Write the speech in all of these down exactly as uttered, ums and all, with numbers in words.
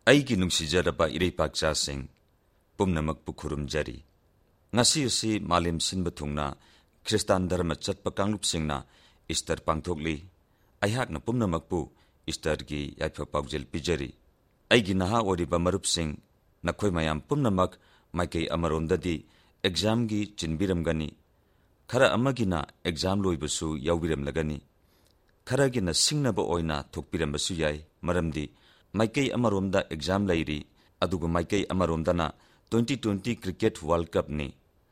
ꯑꯩꯒꯤ ꯅꯨꯡꯁꯤꯖꯔꯕ ꯏꯔꯩꯄꯥꯛꯆꯥꯁꯤꯡ ꯄꯨꯝꯅꯃꯛꯄꯨ ꯈꯨꯔꯨꯝꯖꯔꯤ꯫ ꯉꯁꯤ ꯑꯁꯤ ꯃꯥꯂꯦꯝ ꯁꯤꯟꯕ ꯊꯨꯡꯅ ꯈ꯭ꯔꯤꯁꯇꯥꯟ ꯙꯔꯃ ꯆꯠꯄ ꯀꯥꯡꯂꯨꯞꯁꯤꯡꯅ ꯏꯁꯇꯔ ꯄꯥꯡꯊꯣꯛꯂꯤ꯫ ꯑꯩꯍꯥꯛꯅ ꯄꯨꯝꯅꯃꯛꯄꯨ ꯏꯁꯇꯔꯒꯤ ꯌꯥꯏꯐ ꯄꯥꯎꯖꯦꯜ ꯄꯤꯖꯔꯤ꯫ ꯑꯩꯒꯤ ꯅꯍꯥ ꯑꯣꯏꯔꯤꯕ ꯃꯔꯨꯞꯁꯤꯡ, ꯅꯈꯣꯏ ꯃꯌꯥꯝ ꯄꯨꯝꯅꯃꯛ ꯃꯥꯏꯀꯩ ꯑꯃꯔꯣꯝꯗꯗꯤ ꯑꯦꯛꯖꯥꯝꯒꯤ ꯆꯤꯟꯕꯤꯔꯝꯒꯅꯤ, ꯈꯔ ꯑꯃꯒꯤꯅ ꯑꯦꯛꯖꯥꯝ ꯂꯣꯏꯕꯁꯨ ꯌꯥꯎꯕꯤꯔꯝꯂꯒꯅꯤ, ꯈꯔꯒꯤꯅ ꯁꯤꯡꯅꯕ ꯑꯣꯏꯅ ꯊꯣꯛꯄꯤꯔꯝꯕꯁꯨ ꯌꯥꯏ, ꯃꯔꯝꯗꯤ ꯃꯥꯏꯀꯩ ꯑꯃꯔꯣꯝꯗ ꯑꯦꯛꯖꯥꯝ ꯂꯩꯔꯤ, ꯑꯗꯨꯒ ꯃꯥꯏꯀꯩ ꯑꯃꯔꯣꯝꯗꯅ ꯇ꯭ꯋꯦꯟꯇꯤ ꯇ꯭ꯋꯦꯟꯇꯤ ꯀ꯭ꯔꯤꯀꯦꯠ ꯋꯥꯔꯜ ꯀꯞꯅꯤ꯫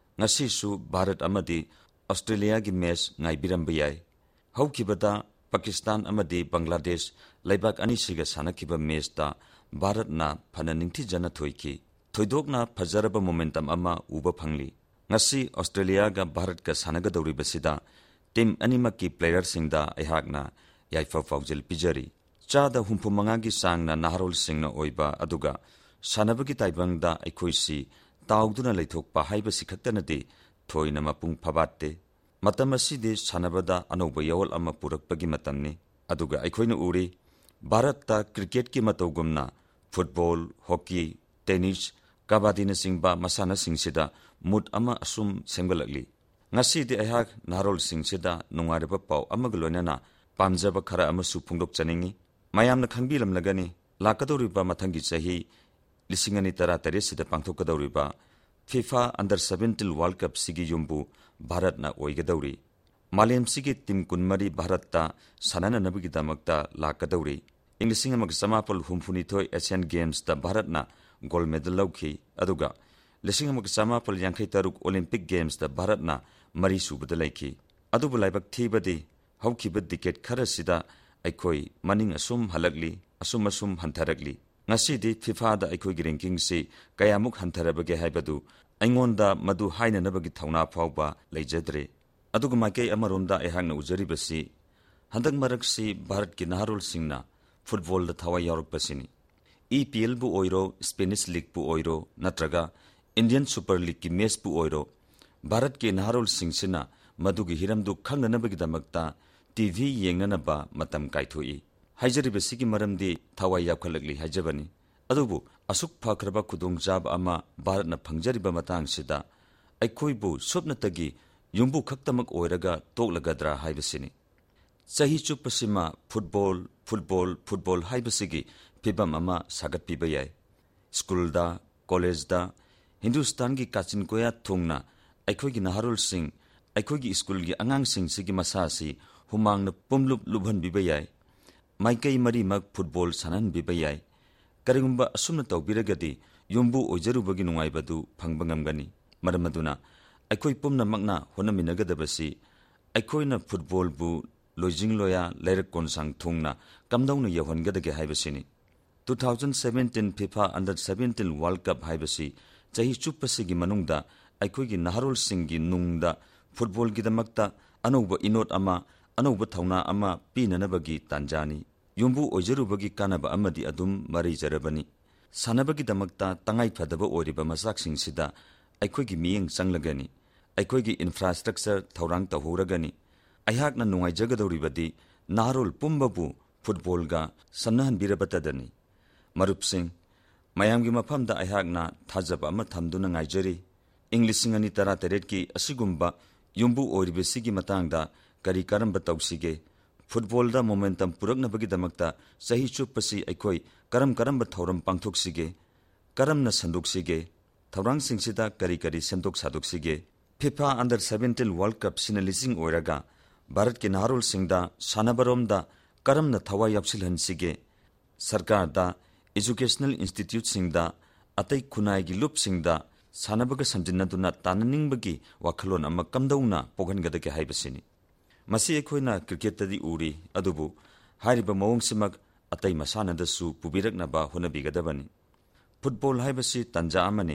ꯉꯁꯤꯁꯨ ꯚꯥꯔꯠ ꯑꯃꯗꯤ ꯑꯣꯁꯇ꯭ꯔꯦꯂꯤꯌꯥꯒꯤ ꯃꯦꯆ ꯉꯥꯏꯕꯤꯔꯝꯕ ꯌꯥꯏ꯫ ꯍꯧꯈꯤꯕꯗ ꯄꯥꯀꯤꯁꯇꯥꯟ ꯑꯃꯗꯤ ꯕꯪꯒ꯭ꯂꯥꯗꯦꯁ ꯂꯩꯕꯥꯛ ꯑꯅꯤꯁꯤꯒ ꯁꯥꯟꯅꯈꯤꯕ ꯃꯦꯆꯇ ꯚꯥꯔꯠꯅ ꯐꯅ ꯅꯤꯡꯊꯤꯖꯅ ꯊꯣꯏꯈꯤ꯫ ꯊꯣꯏꯗꯣꯛꯅ ꯐꯖꯔꯕ ꯃꯣꯃꯦꯟꯇꯝ ꯑꯃ ꯎꯕ ꯐꯪꯂꯤ꯫ ꯉꯁꯤ ꯑꯣꯁꯇ꯭ꯔꯦꯂꯤꯌꯥꯒ ꯚꯥꯔꯠꯀ ꯁꯥꯟꯅꯒꯗꯧꯔꯤꯕꯁꯤꯗ ꯇꯤꯝ ꯑꯅꯤꯃꯛꯀꯤ ꯄ꯭ꯂꯦꯌꯔꯁꯤꯡꯗ ꯑꯩꯍꯥꯛꯅ ꯌꯥꯏꯐ ꯄꯥꯎꯖꯦꯜ ꯄꯤꯖꯔꯤ꯫ ꯆꯥꯗ ꯍꯨꯝꯐꯨ ꯃꯉꯥꯒꯤ ꯆꯥꯡꯅ ꯅꯍꯥꯔꯣꯜꯁꯤꯡꯅ ꯑꯣꯏꯕ ꯑꯗꯨꯒ ꯁꯥꯟꯅꯕꯒꯤ ꯇꯥꯏꯕꯪꯗ ꯑꯩꯈꯣꯏꯁꯤ ꯇꯥꯎꯗꯨꯅ ꯂꯩꯊꯣꯛꯄ ꯍꯥꯏꯕꯁꯤ ꯈꯛꯇꯅꯗꯤ ꯊꯣꯏꯅ ꯃꯄꯨꯡ ꯐꯥꯕꯥꯠꯇꯦ꯫ ꯃꯇꯝ ꯑꯁꯤꯗꯤ ꯁꯥꯟꯅꯕꯗ ꯑꯅꯧꯕ ꯌꯥꯋꯣꯜ ꯑꯃ ꯄꯨꯔꯛꯄꯒꯤ ꯃꯇꯝꯅꯤ꯫ ꯑꯗꯨꯒ ꯑꯩꯈꯣꯏꯅ ꯎꯔꯤ ꯚꯥꯔꯠꯇ ꯀ꯭ꯔꯤꯀꯦꯠꯀꯤ ꯃꯇꯧꯒꯨꯝꯅ ꯐꯨꯠꯕꯣꯜ, ꯍꯣꯀꯤ, ꯇꯦꯅꯤꯁ, ꯀꯕꯥꯗꯤꯅꯆꯤꯡꯕ ꯃꯁꯥꯟꯅꯁꯤꯡꯁꯤꯗ ꯃꯨꯠ ꯑꯃ ꯑꯁꯨꯝ ꯁꯦꯝꯒꯠꯂꯛꯂꯤ꯫ ꯉꯁꯤꯗꯤ ꯑꯩꯍꯥꯛ ꯅꯍꯥꯔꯣꯜꯁꯤꯡꯁꯤꯗ ꯅꯨꯡꯉꯥꯏꯔꯕ ꯄꯥꯎ ꯑꯃꯒ ꯂꯣꯏꯅꯅ ꯄꯥꯝꯖꯕ ꯈꯔ ꯑꯃꯁꯨ ꯐꯣꯡꯗꯣꯛꯆꯅꯤꯡꯉꯤ꯫ ꯃꯌꯥꯝꯅ ꯈꯪꯕꯤꯔꯝꯂꯒꯅꯤ, ꯂꯥꯛꯀꯗꯧꯔꯤꯕ ꯃꯊꯪꯒꯤ ꯆꯍꯤ ꯂꯤꯁꯤꯡ ꯑꯅꯤ ꯇꯔꯥ ꯇꯔꯦꯠꯁꯤꯗ ꯄꯥꯡꯊꯣꯛꯀꯗꯧꯔꯤꯕ ꯐꯤꯐꯥ ꯑꯟꯗꯔ ꯁꯚꯦꯟꯇꯤꯟ ꯋꯥꯔꯜ ꯀꯞꯁꯤꯒꯤ ꯌꯨꯝꯕꯨ ꯚꯥꯔꯠꯅ ꯑꯣꯏꯒꯗꯧꯔꯤ꯫ ꯃꯥꯂꯦꯝꯁꯤꯒꯤ ꯇꯤꯝ ꯀꯨꯟꯃꯔꯤ ꯚꯥꯔꯠꯇ ꯁꯥꯟꯅꯅꯅꯕꯒꯤꯗꯃꯛꯇ ꯂꯥꯛꯀꯗꯧꯔꯤ꯫ ꯏꯪ ꯂꯤꯁꯤꯡ ꯑꯃꯒ ꯆꯃꯥꯄꯜ ꯍꯨꯝꯐꯨꯅꯤꯊꯣꯏ ꯑꯦꯁꯤꯌꯥꯟ ꯒꯦꯝꯁꯇ ꯚꯥꯔꯠꯅ ꯒꯣꯜ ꯃꯦꯗꯜ ꯂꯧꯈꯤ, ꯑꯗꯨꯒ ꯂꯤꯁꯤꯡ ꯑꯃꯒ ꯆꯃꯥꯄꯜ ꯌꯥꯡꯈꯩ ꯇꯔꯨꯛ ꯑꯣꯂꯤꯝꯄꯤꯛ ꯒꯦꯝꯁꯇ ꯚꯥꯔꯠꯅ ꯃꯔꯤ ꯁꯨꯕꯗ ꯂꯩꯈꯤ꯫ ꯑꯗꯨꯕꯨ ꯂꯥꯏꯕꯛ ꯊꯤꯕꯗꯤ ꯍꯧꯈꯤꯕ ꯗꯤꯀꯦꯠ ꯈꯔꯁꯤꯗ ꯑꯩꯈꯣꯏ ꯃꯅꯤꯡ ꯑꯁꯨꯝ ꯍꯜꯂꯛꯂꯤ, ꯑꯁꯨꯝ ꯑꯁꯨꯝ ꯍꯟꯊꯔꯛꯂꯤ꯫ ꯉꯁꯤꯗꯤ ꯐꯤꯐꯥꯗ ꯑꯩꯈꯣꯏꯒꯤ ꯔꯦꯡꯀꯤꯡꯁꯤ ꯀꯌꯥꯃꯨꯛ ꯍꯟꯊꯔꯕꯒꯦ ꯍꯥꯏꯕꯗꯨ ꯑꯩꯉꯣꯟꯗ ꯃꯗꯨ ꯍꯥꯏꯅꯅꯕꯒꯤ ꯊꯧꯅꯥ ꯐꯥꯎꯕ ꯂꯩꯖꯗ꯭ꯔꯦ꯫ ꯑꯗꯨꯒ ꯃꯥꯏꯀꯩ ꯑꯃꯔꯣꯝꯗ ꯑꯩꯍꯥꯛꯅ ꯎꯖꯔꯤꯕꯁꯤ ꯍꯟꯗꯛ ꯃꯔꯛꯁꯤ ꯚꯥꯔꯠꯀꯤ ꯅꯍꯥꯔꯣꯜꯁꯤꯡꯅ ꯐꯨꯠꯕꯣꯜꯗ ꯊꯋꯥꯏ ꯌꯥꯎꯔꯛꯄꯁꯤꯅꯤ꯫ ꯏ ꯄꯤ ꯑꯦꯜꯕꯨ ꯑꯣꯏꯔꯣ, ꯁ꯭ꯄꯦꯅꯤꯁ ꯂꯤꯒꯄꯨ ꯑꯣꯏꯔꯣ, ꯅꯠꯇ꯭ꯔꯒ ꯏꯟꯗꯤꯌꯟ ꯁꯨꯄꯔ ꯂꯤꯒꯀꯤ ꯃꯦꯆꯄꯨ ꯑꯣꯏꯔꯣ, ꯚꯥꯔꯠꯀꯤ ꯅꯍꯥꯔꯣꯜꯁꯤꯡꯁꯤꯅ ꯃꯗꯨꯒꯤ ꯍꯤꯔꯝꯗꯨ ꯈꯪꯅꯅꯕꯒꯤꯗꯃꯛꯇ ꯇꯤꯚꯤ ꯌꯦꯡꯅꯅꯕ ꯃꯇꯝ ꯀꯥꯏꯊꯣꯛꯏ꯫ ꯍꯥꯏꯖꯔꯤꯕꯁꯤꯒꯤ ꯃꯔꯝꯗꯤ ꯊꯋꯥꯏ ꯌꯥꯎꯈꯠꯂꯛꯂꯤ ꯍꯥꯏꯖꯕꯅꯤ꯫ ꯑꯗꯨꯕꯨ ꯑꯁꯨꯛ ꯐꯈ꯭ꯔꯕ ꯈꯨꯗꯣꯡꯆꯥꯕ ꯑꯃ ꯚꯥꯔꯠꯅ ꯐꯪꯖꯔꯤꯕ ꯃꯇꯥꯡꯁꯤꯗ ꯑꯩꯈꯣꯏꯕꯨ ꯁꯨꯞꯅꯇꯒꯤ ꯌꯨꯝꯕꯨ ꯈꯛꯇꯃꯛ ꯑꯣꯏꯔꯒ ꯇꯣꯛꯂꯒꯗ꯭ꯔꯥ ꯍꯥꯏꯕꯁꯤꯅꯤ꯫ ꯆꯍꯤ ꯆꯨꯞꯄꯁꯤꯃ ꯐꯨꯠꯕꯣꯜ, ꯐꯨꯠꯕꯣꯜ, ꯐꯨꯠꯕꯣꯜ ꯍꯥꯏꯕꯁꯤꯒꯤ ꯐꯤꯚꯝ ꯑꯃ ꯁꯥꯒꯠꯄꯤꯕ ꯌꯥꯏ꯫ ꯁ꯭ꯀꯨꯜꯗ, ꯀꯣꯂꯦꯖꯗ, ꯍꯤꯟꯗꯨꯁꯇꯥꯟꯒꯤ ꯀꯥꯆꯤꯟ ꯀꯣꯌꯥ ꯊꯨꯡꯅ ꯑꯩꯈꯣꯏꯒꯤ ꯅꯍꯥꯔꯣꯜꯁꯤꯡ, ꯑꯩꯈꯣꯏꯒꯤ ꯁ꯭ꯀꯨꯜꯒꯤ ꯑꯉꯥꯡꯁꯤꯡꯁꯤꯒꯤ ꯃꯁꯥꯁꯤ ꯍꯨꯃꯥꯡꯅ ꯄꯨꯝꯂꯨꯞ ꯂꯨꯞꯍꯟꯕꯤꯕ ꯌꯥꯏ꯫ ꯃꯥꯏꯀꯩ ꯃꯔꯤꯃꯛ ꯐꯨꯠꯕꯣꯜ ꯁꯥꯟꯅꯍꯟꯕꯤꯕ ꯌꯥꯏ꯫ ꯀꯔꯤꯒꯨꯝꯕ ꯑꯁꯨꯝꯅ ꯇꯧꯕꯤꯔꯒꯗꯤ ꯌꯨꯝꯕꯨ ꯑꯣꯏꯖꯔꯨꯕꯒꯤ ꯅꯨꯡꯉꯥꯏꯕꯗꯨ ꯐꯪꯕ ꯉꯝꯒꯅꯤ꯫ ꯃꯔꯝ ꯑꯗꯨꯅ ꯑꯩꯈꯣꯏ ꯄꯨꯝꯅꯃꯛꯅ ꯍꯣꯠꯅꯃꯤꯟꯅꯒꯗꯕꯁꯤ ꯑꯩꯈꯣꯏꯅ ꯐꯨꯠꯕꯣꯜꯕꯨ ꯂꯣꯏꯖꯤꯡ ꯂꯣꯌꯥ ꯂꯩꯔꯛ ꯀꯣꯟꯁꯥꯡ ꯊꯨꯡꯅ ꯀꯝꯗꯧꯅ ꯌꯧꯍꯟꯒꯗꯒꯦ ꯍꯥꯏꯕꯁꯤꯅꯤ꯫ Two thousand seventeen FIFA under seventeen world cup ꯍꯥꯏꯕꯁꯤ ꯆꯍꯤ ꯆꯨꯞꯄꯁꯤꯒꯤ ꯃꯅꯨꯡꯗ ꯑꯩꯈꯣꯏꯒꯤ ꯅꯍꯥꯔꯣꯜꯁꯤꯡꯒꯤ ꯅꯨꯡꯗ ꯐꯨꯠꯕꯣꯜꯒꯤꯗꯃꯛꯇ ꯑꯅꯧꯕ ꯏꯅꯣꯠ ꯑꯃ, ꯑꯅꯧꯕ ꯊꯧꯅꯥ ꯑꯃ ꯄꯤꯅꯅꯕꯒꯤ ꯇꯥꯟꯖꯥꯅꯤ꯫ ꯌꯨꯝꯕꯨ ꯑꯣꯏꯖꯔꯨꯕꯒꯤ ꯀꯥꯟꯅꯕ ꯑꯃꯗꯤ ꯑꯗꯨꯝ ꯃꯔꯩꯖꯔꯕꯅꯤ꯫ ꯁꯥꯟꯅꯕꯒꯤꯗꯃꯛꯇ ꯇꯉꯥꯏꯐꯗꯕ ꯑꯣꯏꯔꯤꯕ ꯃꯆꯥꯛꯁꯤꯡꯁꯤꯗ ꯑꯩꯈꯣꯏꯒꯤ ꯃꯤꯠꯌꯦꯡ ꯆꯪꯂꯒꯅꯤ, ꯑꯩꯈꯣꯏꯒꯤ ꯏꯟꯐ꯭ꯔꯥꯁ꯭ꯇ꯭ꯔꯛꯆꯔ ꯊꯧꯔꯥꯡ ꯇꯧꯍꯧꯔꯒꯅꯤ꯫ ꯑꯩꯍꯥꯛꯅ ꯅꯨꯡꯉꯥꯏꯖꯒꯗꯧꯔꯤꯕꯗꯤ ꯅꯍꯥꯔꯣꯜ ꯄꯨꯝꯕꯕꯨ ꯐꯨꯠꯕꯣꯜꯒ ꯁꯝꯅꯍꯟꯕꯤꯔꯕꯇꯗꯅꯤ꯫ ꯃꯔꯨꯞꯁꯤꯡ, ꯃꯌꯥꯝꯒꯤ ꯃꯐꯝꯗ ꯑꯩꯍꯥꯛꯅ ꯊꯥꯖꯕ ꯑꯃ ꯊꯝꯗꯨꯅ ꯉꯥꯏꯖꯔꯤ꯫ ꯏꯪ ꯂꯤꯁꯤꯡ ꯑꯅꯤ ꯇꯔꯥ ꯇꯔꯦꯠꯀꯤ ꯑꯁꯤꯒꯨꯝꯕ ꯌꯨꯝꯕꯨ ꯑꯣꯏꯔꯤꯕꯁꯤꯒꯤ ꯃꯇꯥꯡꯗ ꯀꯔꯤ ꯀꯔꯝꯕ ꯇꯧꯁꯤꯒꯦ? ꯐꯨꯠꯕꯣꯜꯗ ꯃꯣꯃꯦꯟꯇꯝ ꯄꯨꯔꯛꯅꯕꯒꯤꯗꯃꯛꯇ ꯆꯍꯤ ꯆꯨꯞꯄꯁꯤ ꯑꯩꯈꯣꯏ ꯀꯔꯝ ꯀꯔꯝꯕ ꯊꯧꯔꯝ ꯄꯥꯡꯊꯣꯛꯁꯤꯒꯦ? ꯀꯔꯝꯅ ꯁꯟꯗꯣꯛꯁꯤꯒꯦ? ꯊꯧꯔꯥꯡꯁꯤꯡꯁꯤꯗ ꯀꯔꯤ ꯀꯔꯤ ꯁꯦꯝꯗꯣꯛ ꯁꯥꯗꯣꯛꯁꯤꯒꯦ? ꯐꯤꯐꯥ ꯑꯟꯗꯔ ꯁꯚꯦꯟꯇꯤꯟ ꯋꯥꯔꯜ ꯀꯞꯁꯤꯅ ꯂꯤꯆꯤꯡ ꯑꯣꯏꯔꯒ ꯚꯥꯔꯠꯀꯤ ꯅꯍꯥꯔꯣꯜꯁꯤꯡꯗ ꯁꯥꯟꯅꯕꯔꯣꯝꯗ ꯀꯔꯝꯅ ꯊꯋꯥꯏ ꯌꯥꯎꯁꯤꯜꯍꯟꯁꯤꯒꯦ? ꯁꯔꯀꯥꯔꯗ, ꯏꯖꯨꯀꯦꯁꯅꯦꯜ ꯏꯟꯁꯇꯤꯇ꯭ꯌꯨꯠꯁꯤꯡꯗ, ꯑꯇꯩ ꯈꯨꯟꯅꯥꯏꯒꯤ ꯂꯨꯞꯁꯤꯡꯗ ꯁꯥꯟꯅꯕꯒ ꯁꯝꯖꯤꯟꯅꯗꯨꯅ ꯇꯥꯟꯅꯅꯤꯡꯕꯒꯤ ꯋꯥꯈꯜꯂꯣꯟ ꯑꯃ ꯀꯝꯗꯧꯅ ꯄꯣꯛꯍꯟꯒꯗꯒꯦ ꯍꯥꯏꯕꯁꯤꯅꯤ꯫ ꯃꯁꯤ ꯑꯩꯈꯣꯏꯅ ꯀ꯭ꯔꯤꯀꯦꯠꯇꯗꯤ ꯎꯔꯤ, ꯑꯗꯨꯕꯨ ꯍꯥꯏꯔꯤꯕ ꯃꯑꯣꯡꯁꯤꯃꯛ ꯑꯇꯩ ꯃꯁꯥꯟꯅꯗꯁꯨ ꯄꯨꯕꯤꯔꯛꯅꯕ ꯍꯣꯠꯅꯕꯤꯒꯗꯕꯅꯤ꯫ ꯐꯨꯠꯕꯣꯜ ꯍꯥꯏꯕꯁꯤ ꯇꯥꯟꯖꯥ ꯑꯃꯅꯤ꯫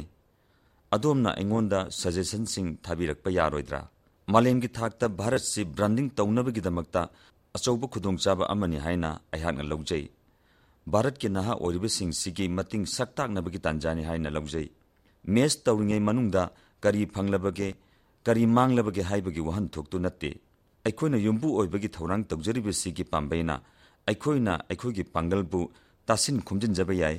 ꯑꯗꯣꯝꯅ ꯑꯩꯉꯣꯟꯗ ꯁꯖꯦꯁꯟꯁꯤꯡ ꯊꯥꯕꯤꯔꯛꯄ ꯌꯥꯔꯣꯏꯗ꯭ꯔꯥ? ꯃꯥꯂꯦꯝꯒꯤ ꯊꯥꯛꯇ ꯚꯥꯔꯠꯁꯤ ꯕ꯭ꯔꯥꯟꯗꯤꯡ ꯇꯧꯅꯕꯒꯤꯗꯃꯛꯇ ꯑꯆꯧꯕ ꯈꯨꯗꯣꯡꯆꯥꯕ ꯑꯃꯅꯤ ꯍꯥꯏꯅ ꯑꯩꯍꯥꯛꯅ ꯂꯧꯖꯩ꯫ ꯚꯥꯔꯠꯀꯤ ꯅꯍꯥ ꯑꯣꯏꯔꯤꯕꯁꯤꯡꯁꯤꯒꯤ ꯃꯇꯤꯡ ꯁꯛꯇꯥꯛꯅꯕꯒꯤ ꯇꯥꯟꯖꯥꯅꯤ ꯍꯥꯏꯅ ꯂꯧꯖꯩ꯫ ꯃꯦꯆ ꯇꯧꯔꯤꯉꯩ ꯃꯅꯨꯡꯗ ꯀꯔꯤ ꯐꯪꯂꯕꯒꯦ, ꯀꯔꯤ ꯃꯥꯡꯂꯕꯒꯦ ꯍꯥꯏꯕꯒꯤ ꯋꯥꯍꯟꯊꯣꯛꯇꯨ ꯅꯠꯇꯦ꯫ ꯑꯩꯈꯣꯏꯅ ꯌꯨꯝꯕꯨ ꯑꯣꯏꯕꯒꯤ ꯊꯧꯔꯥꯡ ꯇꯧꯖꯔꯤꯕꯁꯤꯒꯤ ꯄꯥꯝꯕꯩꯅ ꯑꯩꯈꯣꯏꯅ ꯑꯩꯈꯣꯏꯒꯤ ꯄꯥꯡꯒꯜꯕꯨ ꯇꯥꯁꯤꯟ ꯈꯣꯝꯖꯤꯟꯖꯕ ꯌꯥꯏ,